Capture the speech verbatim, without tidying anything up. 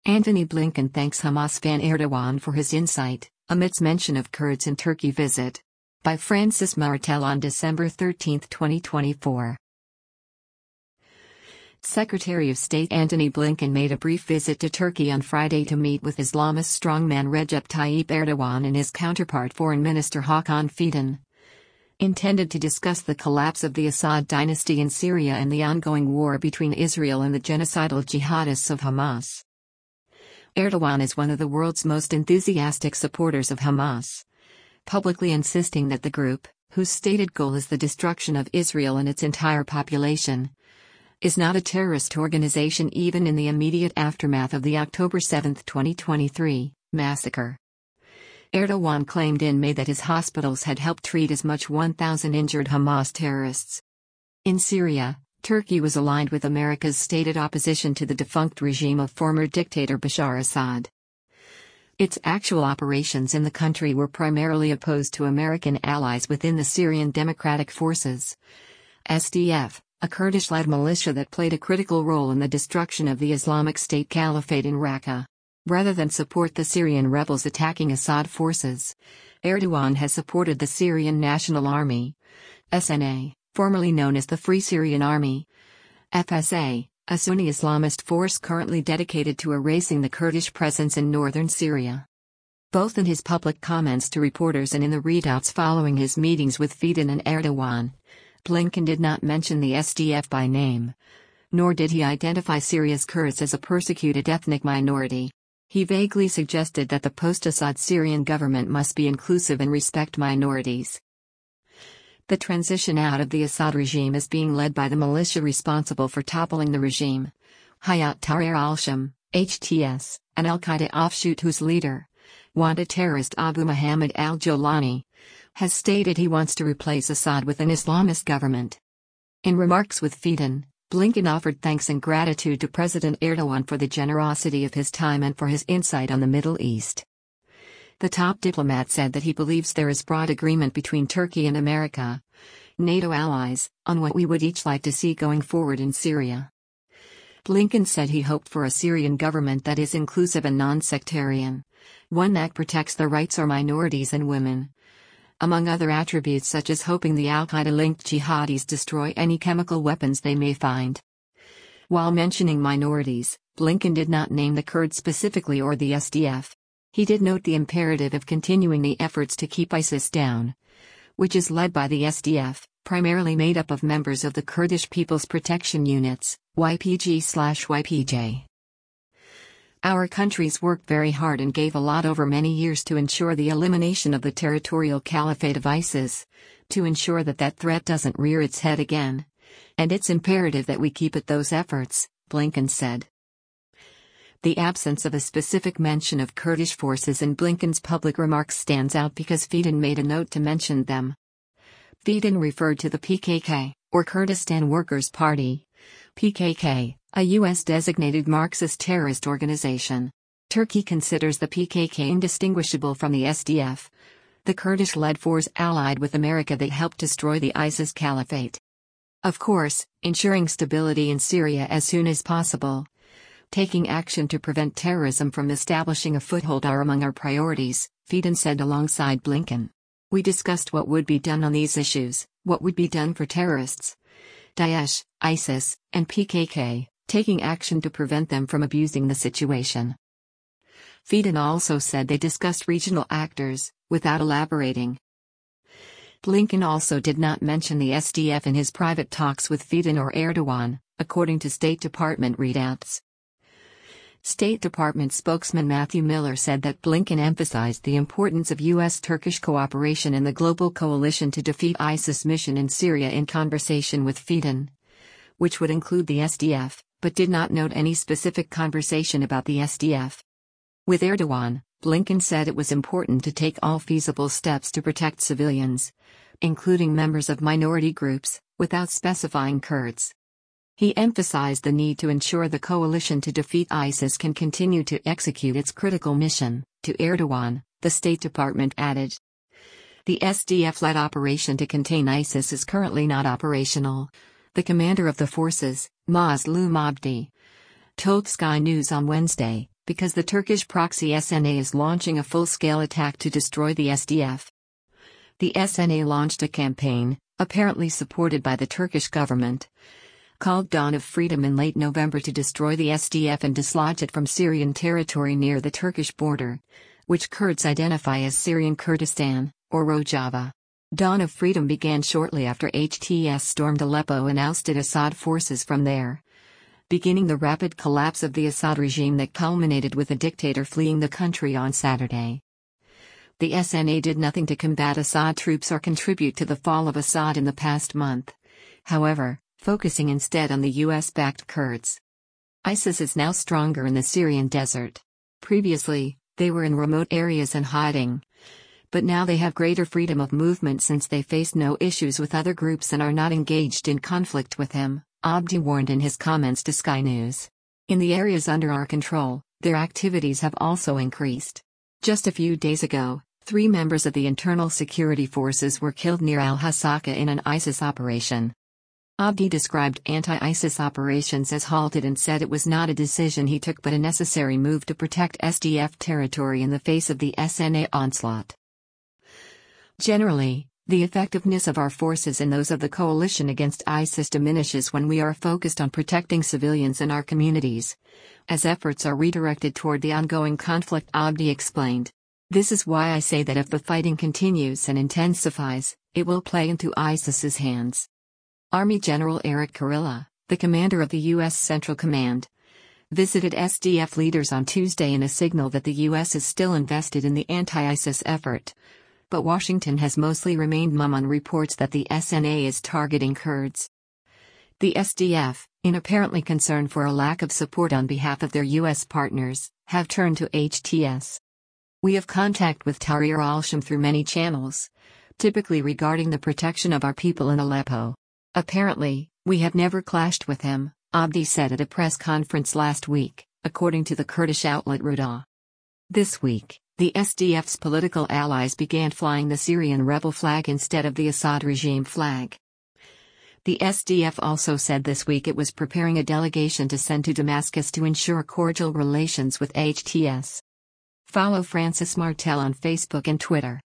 Antony Blinken thanks Hamas fan Erdogan for his insight, amidst mention of Kurds in Turkey visit. By Francis Martel on December thirteenth, twenty twenty-four. Secretary of State Antony Blinken made a brief visit to Turkey on Friday to meet with Islamist strongman Recep Tayyip Erdogan and his counterpart Foreign Minister Hakan Fidan. Intended to discuss the collapse of the Assad dynasty in Syria and the ongoing war between Israel and the genocidal jihadists of Hamas. Erdogan is one of the world's most enthusiastic supporters of Hamas, publicly insisting that the group, whose stated goal is the destruction of Israel and its entire population, is not a terrorist organization even in the immediate aftermath of the October seventh, twenty twenty-three, massacre. Erdogan claimed in May that his hospitals had helped treat as much one thousand injured Hamas terrorists. In Syria, Turkey was aligned with America's stated opposition to the defunct regime of former dictator Bashar Assad. Its actual operations in the country were primarily opposed to American allies within the Syrian Democratic Forces, S D F, a Kurdish-led militia that played a critical role in the destruction of the Islamic State Caliphate in Raqqa. Rather than support the Syrian rebels attacking Assad forces, Erdogan has supported the Syrian National Army, S N A, formerly known as the Free Syrian Army, F S A, a Sunni Islamist force currently dedicated to erasing the Kurdish presence in northern Syria. Both in his public comments to reporters and in the readouts following his meetings with Fidan and Erdogan, Blinken did not mention the S D F by name, nor did he identify Syria's Kurds as a persecuted ethnic minority. He vaguely suggested that the post-Assad Syrian government must be inclusive and respect minorities. The transition out of the Assad regime is being led by the militia responsible for toppling the regime, Hayat Tahrir al-Sham, H T S, an al-Qaeda offshoot whose leader, wanted terrorist Abu Muhammad al-Jolani, has stated he wants to replace Assad with an Islamist government. In remarks with Fidan, Blinken offered thanks and gratitude to President Erdogan for the generosity of his time and for his insight on the Middle East. The top diplomat said that he believes there is broad agreement between Turkey and America, NATO allies, on what we would each like to see going forward in Syria. Blinken said he hoped for a Syrian government that is inclusive and non-sectarian, one that protects the rights of minorities and women, among other attributes such as hoping the al-Qaeda-linked jihadis destroy any chemical weapons they may find. While mentioning minorities, Blinken did not name the Kurds specifically or the S D F. He did note the imperative of continuing the efforts to keep ISIS down, which is led by the S D F, primarily made up of members of the Kurdish People's Protection Units, Y P G/Y P J. Our countries worked very hard and gave a lot over many years to ensure the elimination of the territorial caliphate of ISIS, to ensure that that threat doesn't rear its head again. And it's imperative that we keep at those efforts, Blinken said. The absence of a specific mention of Kurdish forces in Blinken's public remarks stands out because Fidan made a note to mention them. Fidan referred to the P K K, or Kurdistan Workers' Party, P K K, a U S-designated Marxist terrorist organization. Turkey considers the P K K indistinguishable from the S D F, the Kurdish-led force allied with America that helped destroy the ISIS caliphate. Of course, ensuring stability in Syria as soon as possible, taking action to prevent terrorism from establishing a foothold are among our priorities, Fidan said alongside Blinken. We discussed what would be done on these issues, what would be done for terrorists, Daesh, ISIS, and P K K, taking action to prevent them from abusing the situation. Fidan also said they discussed regional actors, without elaborating. Blinken also did not mention the S D F in his private talks with Fidan or Erdogan, according to State Department readouts. State Department spokesman Matthew Miller said that Blinken emphasized the importance of U S-Turkish cooperation in the global coalition to defeat ISIS mission in Syria in conversation with Fidan, which would include the S D F, but did not note any specific conversation about the S D F. With Erdogan, Blinken said it was important to take all feasible steps to protect civilians, including members of minority groups, without specifying Kurds. He emphasized the need to ensure the coalition to defeat ISIS can continue to execute its critical mission. To Erdogan, the State Department added, the S D F-led operation to contain ISIS is currently not operational. The commander of the forces, Mazloum Abdi, told Sky News on Wednesday, because the Turkish proxy S N A is launching a full-scale attack to destroy the S D F. The S N A launched a campaign, apparently supported by the Turkish government, called Dawn of Freedom in late November to destroy the S D F and dislodge it from Syrian territory near the Turkish border, which Kurds identify as Syrian Kurdistan, or Rojava. Dawn of Freedom began shortly after H T S stormed Aleppo and ousted Assad forces from there, beginning the rapid collapse of the Assad regime that culminated with the dictator fleeing the country on Saturday. The S N A did nothing to combat Assad troops or contribute to the fall of Assad in the past month, however, focusing instead on the U S-backed Kurds. ISIS is now stronger in the Syrian desert. Previously, they were in remote areas and hiding. But now they have greater freedom of movement since they face no issues with other groups and are not engaged in conflict with him, Abdi warned in his comments to Sky News. In the areas under our control, their activities have also increased. Just a few days ago, three members of the internal security forces were killed near Al-Hasaka in an ISIS operation. Abdi described anti-ISIS operations as halted and said it was not a decision he took but a necessary move to protect S D F territory in the face of the S N A onslaught. Generally, the effectiveness of our forces and those of the coalition against ISIS diminishes when we are focused on protecting civilians in our communities, as efforts are redirected toward the ongoing conflict, Abdi explained. This is why I say that if the fighting continues and intensifies, it will play into ISIS's hands. Army General Eric Kurilla, the commander of the U S Central Command, visited S D F leaders on Tuesday in a signal that the U S is still invested in the anti-ISIS effort. But Washington has mostly remained mum on reports that the S N A is targeting Kurds. The S D F, in apparently concern for a lack of support on behalf of their U S partners, have turned to H T S. We have contact with Tahrir al-Sham through many channels, typically regarding the protection of our people in Aleppo. Apparently, we have never clashed with him, Abdi said at a press conference last week, according to the Kurdish outlet Ruda. This week, the S D F's political allies began flying the Syrian rebel flag instead of the Assad regime flag. The S D F also said this week it was preparing a delegation to send to Damascus to ensure cordial relations with H T S. Follow Francis Martel on Facebook and Twitter.